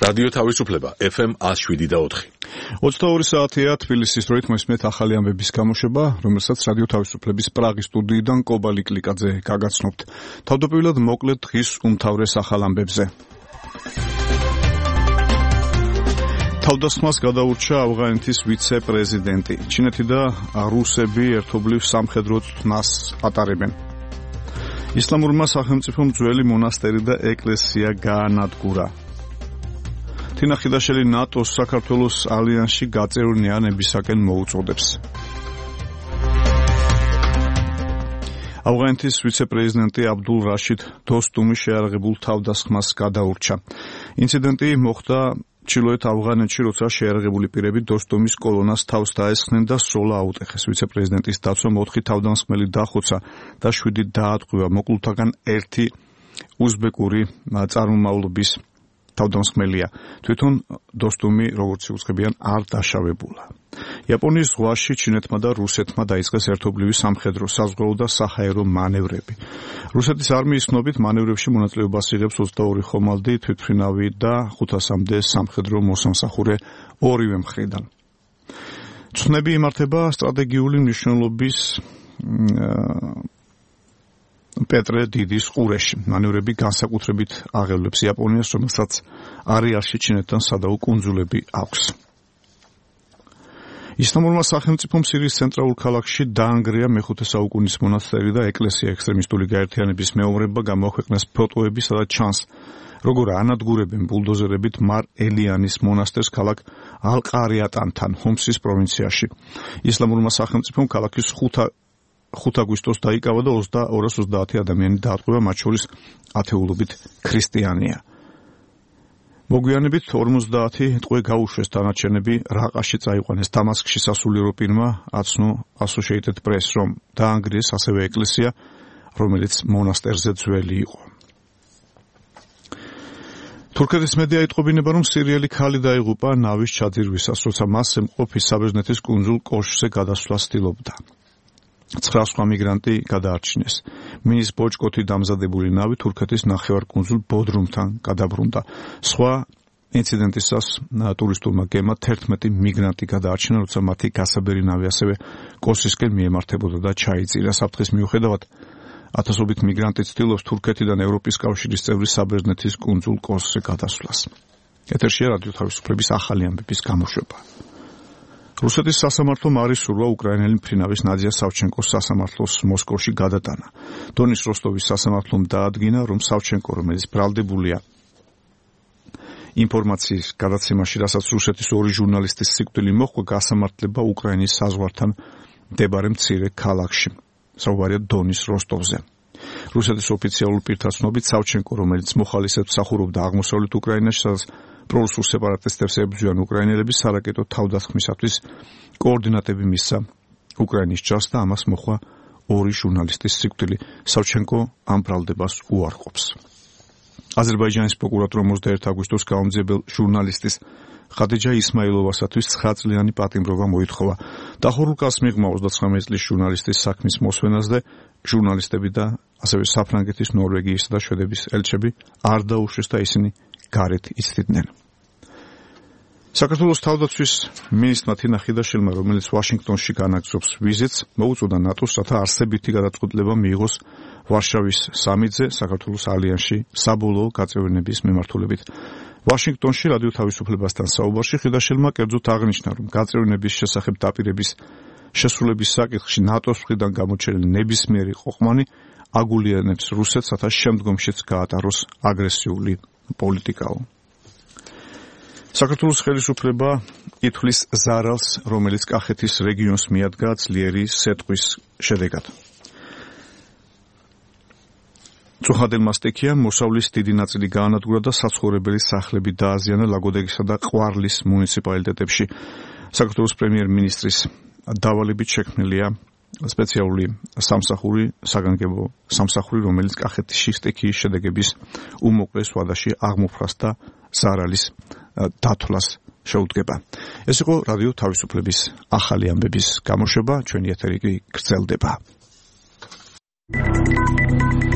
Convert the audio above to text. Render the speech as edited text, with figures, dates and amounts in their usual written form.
რადიო თავისუფლება FM 107.4. 22 საათია თბილისის დროით მოსმენთ ახალი ამბების გამოშვება, რომელსაც რადიო თავისუფლების პრაღის სტუდიიდან კობალი კლიკაძე გაგაცნობთ. თავდაპირველად მოკლედ დღის უმთავრეს ახალ ამბებზე. თავდასხმას გადაურჩა ავღანეთის ვიცე-პრეზიდენტი. ჩინეთი და რუსები ერთობლივ სამხედრო წვნას ატარებენ. ისლამურმა სახელმწიფომ ძველი მონასტერი და ეკლესია გაანადგურა. თინა ხიდაშელი ნატოს საქართველოს ალიანსში გაწევრიანებისაკენ მოუწოდებს. ავღანეთის ვიცე-პრეზიდენტი აბდულ რაშიდ დოსტუმი შეარაღებულ თავდასხმას გადაურჩა. ინციდენტი მოხდა ჩრდილოეთ ავღანეთში, როცა შეარაღებული პირები დოსტუმის კოლონას თავს დაესხნენ და სროლა აუტეხეს. ვიცე-პრეზიდენტის დაცვამ 4 თავდამსხმელი დახოცა და 7 დაატყვევა. მოკლულთაგან 1 უზბეკური წარმომავლობის თავდამსხმელია. თვითონ დოსტუმი, როგორც უცხებიან, არ დაშავებულა. იაპონიის ზღვაში ჩინეთმა და რუსეთმა დაიწყეს ერთობლივი სამხედრო, საზღვაო და საჰაერო მანევრები. რუსეთის არმიის ცნობით მანევრებში მონაწილეობას იღებს 22 ხომალდი, თვითმფრინავი და 500-მდე სამხედრო მოსამსახურე ორივე მხრიდან. ცნები იმართება სტრატეგიული მნიშვნელობის პეტრე დიდის ყურეში. მანევრები განსაკუთრებით აღელვებს იაპონიას, რომელსაც არეალში ჩინეთთან სადაო კუნძულები აქვს. ისლამურმა სახელმწიფომ სირიის ცენტრალურ ქალაქში დაანგრია მე-5 საუკუნის მონასტერი და ეკლესია. ექსტრემისტული გაერთიანების მეომრებმა გამოაქვეყნეს ფოტოები, სადაც ჩანს, როგორ ანადგურებენ ბულდოზერებით მარ ელიანის მონასტერს ქალაქ ალ-ყარიატანთან, ჰომსის პროვინციაში. ისლამურმა სახელმწიფომ ქალაქის 5 აგვისტოს დაიკავა და 230 ადამიანი დაატყვევა, მათ შორის ათეულობით ქრისტიანია. მოგვიანებით 50 ტყვე გაუშვეს, დანარჩენები რაყაში წაიყვანეს. დამასკში სასულიერო პირმა აცნო Associated Press, რომ დაანგრიეს ასევე ეკლესია, რომელიც მონასტერზე ძველი იყო. თურქეთის მედია იტყობინება, რომ სირიელი ქალი დაიღუპა ნავის ჩაძირვისას, როცა მას ემყოფის საბერძნეთის კუნძულ კოშკზე გადასვლას ცდილობდა. 9 სხვა მიგრანტი გადაარჩინეს. მინის ბოჭკოთი დამზადებული ნავი თურქეთის ნახევარკუნძულ ბოდრუმთან გადაბრუნდა. სხვა ინციდენტისას ტურისტულმა გემმა 11 მიგრანტი გადაარჩინა, როცა მათი გასაბერი ნავი ასევე კოსისკენ მიემართებოდა და ჩაიწირა. საფრთხის მიუხედავად, ათასობით მიგრანტი ცდილობს თურქეთიდან ევროპის კავშირის წევრი საბერძნეთის კუნძულ კოსზე გადასვლას. ეთერშია რადიო თავისუფლების ახალი ამბების გამოშვება. რუსეთის სასამართლომ არ ისურვა უკრაინელი მფრინავის ნადია სავჩენკოს სასამართლოს მოსკოვში გადატანა. დონის როსტოვის სასამართლომ დაადგინა, რომ სავჩენკო, რომელიც ბრალდებულია ინფორმაციის გადაცემაში, რასაც რუსეთის 2 ჟურნალისტის სიკვდილი მოჰყვა, გასამართლება უკრაინის საზღვართან მდებარე მცირე ქალაქში. საუბარია დონის როსტოვზე. რუსეთის ოფიციალურ პირთა ცნობით, სავჩენკო, რომელიც მოხალისეებს მსახურობდა აღმოსავლეთ უკრაინაში, სადაც პრორუსულ სეპარატისტებს ებრძვიან უკრაინელები, სარაკეტო თავდასხმისათვის კოორდინატები მისცა უკრაინის ჯარს და ამას მოჰყვა 2 ჟურნალისტის სიკვდილი. სავჩენკო ამ ბრალდებას უარყოფს. აზერბაიჯანის პროკურატურა 21 აგვისტოს გაუმძიებელ ჟურნალისტის ხადიჯა ისმაილოვასათვის 9 წლიანი პატიმრობა მოითხოვა. დახურულ მიღმა 39 წლის ჟურნალისტის საქმის მოსვენაზე ჟურნალისტები და ასევე საფრანგეთის, ნორვეგიისა და შვედეთის ელჩები არ დაუშვეს და ისინი გარეთ იცდიდნენ. საქართველოს თავდაცვის მინისტრმა თინა ხიდაშელმა, რომელიც ვაშინგტონში განაგრძობს ვიზიტს, მოუწოდა ნატოს, რათა არსებითი გადაწყვეტილება მიიღოს ვარშავის სამიტზე საქართველოს ალიანსში საბოლოო გაწევრიანების მიმართულებით. ვაშინგტონში რადიო თავისუფლებასთან საუბარში ხიდაშელმა კერძოდ აღნიშნა, რომ გაწევრიანების შესახებ დაპირების შესრულების საკითხში ნატოს მხრიდან გამოჩენილი ნებისმიერი ყოყმანი აგულიანებს რუსეთს, რათა შემდგომშიც გაატაროს აგრესიული პოლიტიკაო. საქართველოს ხელისუფლება ითვლის ზარალს, რომელიც კახეთის რეგიონს მიადგა ძლიერი სეტყვის შედეგად. წუხადილმა სტიქიამ მოსავლის დიდი ნაწილი გაანადგურა და საცხოვრებელი სახლები დააზიანა ლაგოდეხისა და ყვარლის მუნიციპალიტეტებში. საქართველოს პრემიერ-მინისტრის დავალებით შექმნილია სპეციალური სამსახური, საგანგებო სამსახური, რომელიც კახეთში სტიქიის შედეგების უმოკლეს ვადაში აღმოფხვრას და ზარალის დათვლას შეუდგება. ეს იყო რადიო თავისუფლების ახალი ამბების გამოშვება, ჩვენი ეთერი კი გრძელდება.